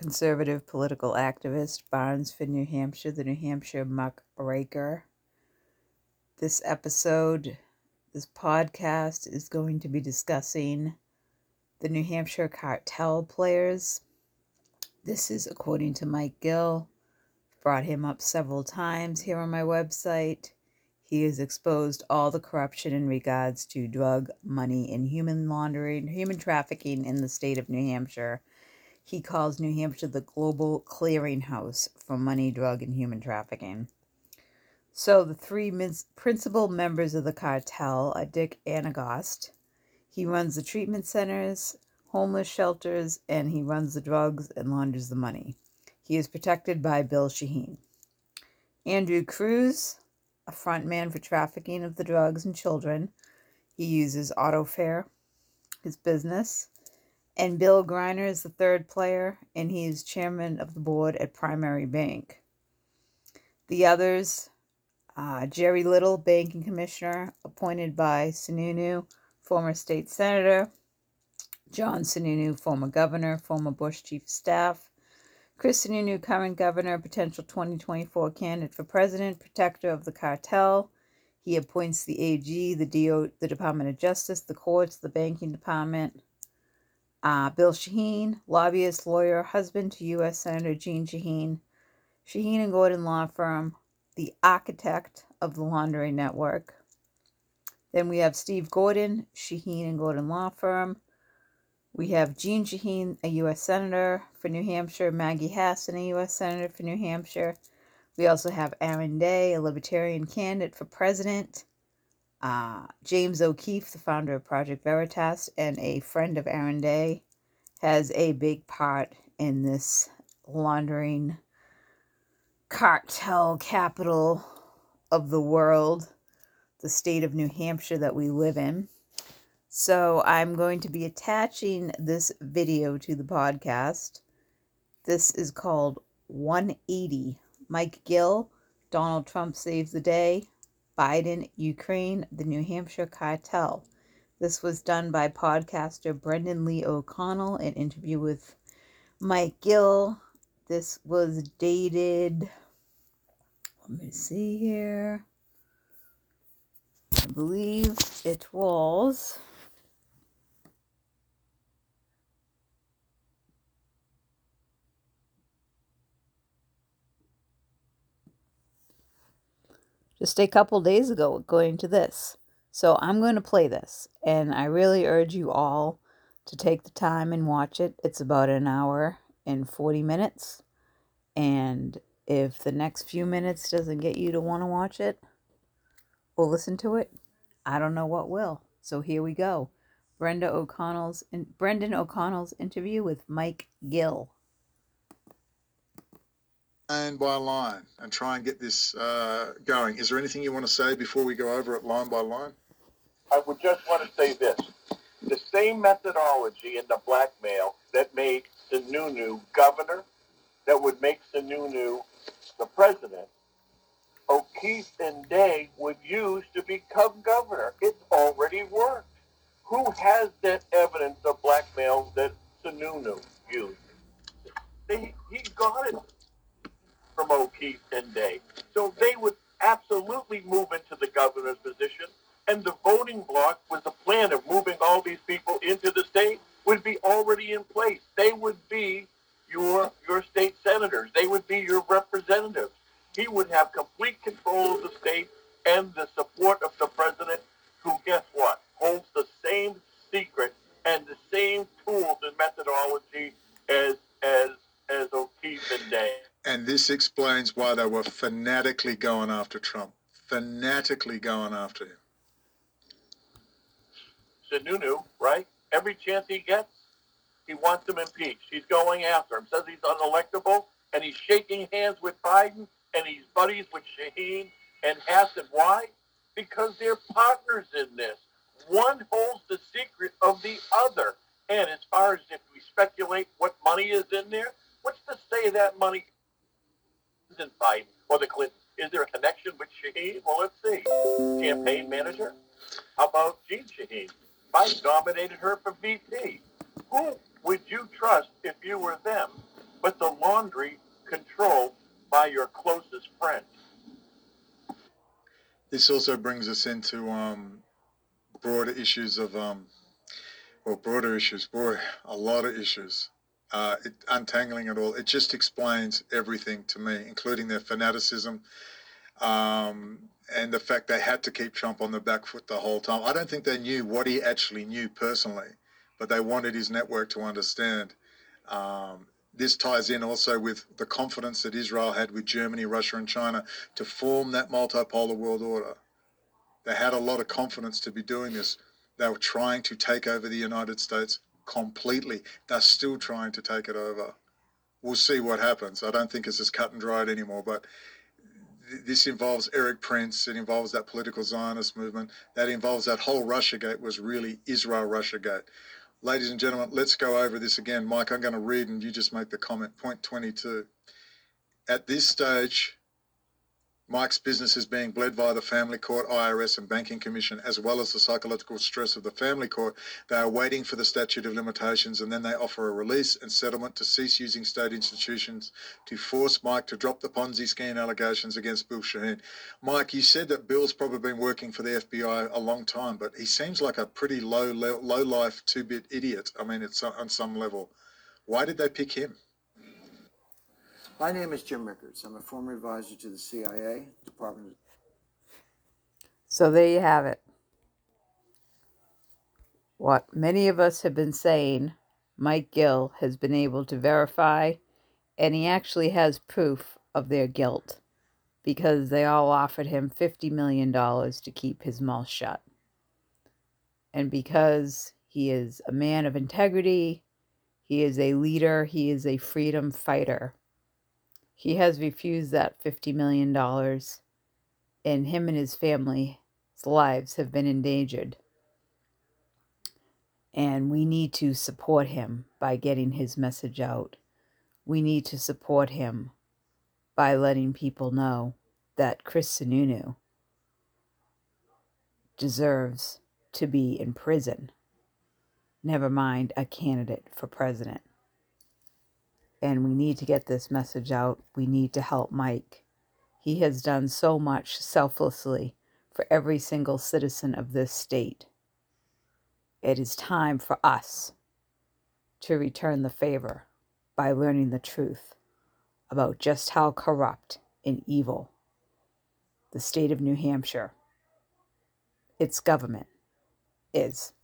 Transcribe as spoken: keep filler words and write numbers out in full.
conservative political activist, Barnesford, New Hampshire, the New Hampshire muckraker. This episode, this podcast is going to be discussing the New Hampshire cartel players. This is according to Mike Gill. Brought him up several times here on my website. He has exposed all the corruption in regards to drug, money, and human laundering, human trafficking in the state of New Hampshire. He calls New Hampshire the global clearinghouse for money, drug, and human trafficking. So the three mis- principal members of the cartel are Dick Anagost. He runs the treatment centers, homeless shelters, and he runs the drugs and launders the money. He is protected by Bill Shaheen. Andrew Cruz, a frontman for trafficking of the drugs and children. He uses AutoFare, his business. And Bill Greiner is the third player, and he is chairman of the board at Primary Bank. The others, uh, Jerry Little, banking commissioner, appointed by Sununu, former state senator. John Sununu, former governor, former Bush chief of staff. Chris Sununu, current governor, potential twenty twenty-four candidate for president, protector of the cartel. He appoints the A G, the D O, the Department of Justice, the courts, the banking department. Uh, Bill Shaheen, lobbyist, lawyer, husband to U S Senator Jeanne Shaheen. Shaheen and Gordon Law Firm, the architect of the laundering network. Then we have Steve Gordon, Shaheen and Gordon Law Firm. We have Jeanne Shaheen, a U S Senator for New Hampshire. Maggie Hassan, a U S Senator for New Hampshire. We also have Aaron Day, a Libertarian candidate for president. Uh, James O'Keefe, the founder of Project Veritas and a friend of Aaron Day, has a big part in this laundering cartel capital of the world, the state of New Hampshire that we live in. So I'm going to be attaching this video to the podcast. This is called one eighty. Mike Gill, Donald Trump saves the day. Biden, Ukraine, the New Hampshire cartel. This was done by podcaster Brendan Lee O'Connell, an interview with Mike Gill. This was dated, let me see here, I believe it was just a couple days ago, according to this. So I'm going to play this, and I really urge you all to take the time and watch it. It's about an hour and forty minutes, and if the next few minutes doesn't get you to want to watch it or listen to it, I don't know what will. So here we go. Brenda O'Connell's Brendan O'Connell's interview with Mike Gill. Line by line and try and get this uh, going. Is there anything you want to say before we go over it line by line? I would just want to say this. The same methodology in the blackmail that made Sununu governor, that would make Sununu the president, O'Keefe and Day would use to become governor. It's already worked. Who has that evidence of blackmail that Sununu used? They, he got it from O'Keefe and Day. So they would absolutely move into the governor's position, and the voting bloc with the plan of moving all these people into the state would be already in place. They would be your your state senators. They would be your representatives. He would have complete control of the state and the support of the president, who, guess what, holds the same secret and the same tools and methodology as as as O'Keefe and Day. And this explains why they were fanatically going after Trump. Fanatically going after him. Sununu, right? Every chance he gets, he wants him impeached. He's going after him. Says he's unelectable, and he's shaking hands with Biden, and he's buddies with Shaheen and Hassan. Why? Because they're partners in this. One holds the secret of the other. And as far as if we speculate what money is in there, what's to say that money isn't Biden or the Clintons? Is there a connection with Shaheen? Well, let's see. Campaign manager? How about Jeanne Shaheen? Biden nominated her for V P. Who would you trust if you were them but the laundry controlled by your closest friends. This also brings us into um, broader issues of, um, well, broader issues, boy, a lot of issues. Uh, it, untangling it all, it just explains everything to me, including their fanaticism, um, and the fact they had to keep Trump on the back foot the whole time. I don't think they knew what he actually knew personally, but they wanted his network to understand. Um, this ties in also with the confidence that Israel had with Germany, Russia, and China to form that multipolar world order. They had a lot of confidence to be doing this. They were trying to take over the United States completely. They're still trying to take it over. We'll see what happens. I don't think it's as cut and dried anymore, but this involves Eric Prince. It involves that political Zionist movement. That involves that whole Russiagate was really Israel Russiagate. Ladies and gentlemen, let's go over this again. Mike, I'm going to read and you just make the comment. Point twenty-two. At this stage, Mike's business is being bled via the Family Court, I R S and Banking Commission, as well as the psychological stress of the Family Court. They are waiting for the statute of limitations, and then they offer a release and settlement to cease using state institutions to force Mike to drop the Ponzi scheme allegations against Bill Shaheen. Mike, you said that Bill's probably been working for the F B I a long time, but he seems like a pretty low, low life two-bit idiot. I mean, it's on some level. Why did they pick him? My name is Jim Rickards. I'm a former advisor to the C I A, Department of... So there you have it. What many of us have been saying, Mike Gill has been able to verify, and he actually has proof of their guilt because they all offered him fifty million dollars to keep his mouth shut. And because he is a man of integrity, he is a leader, he is a freedom fighter, he has refused that fifty million dollars, and him and his family's lives have been endangered. And we need to support him by getting his message out. We need to support him by letting people know that Chris Sununu deserves to be in prison, never mind a candidate for president. And we need to get this message out. We need to help Mike. He has done so much selflessly for every single citizen of this state. It is time for us to return the favor by learning the truth about just how corrupt and evil the state of New Hampshire, its government, is.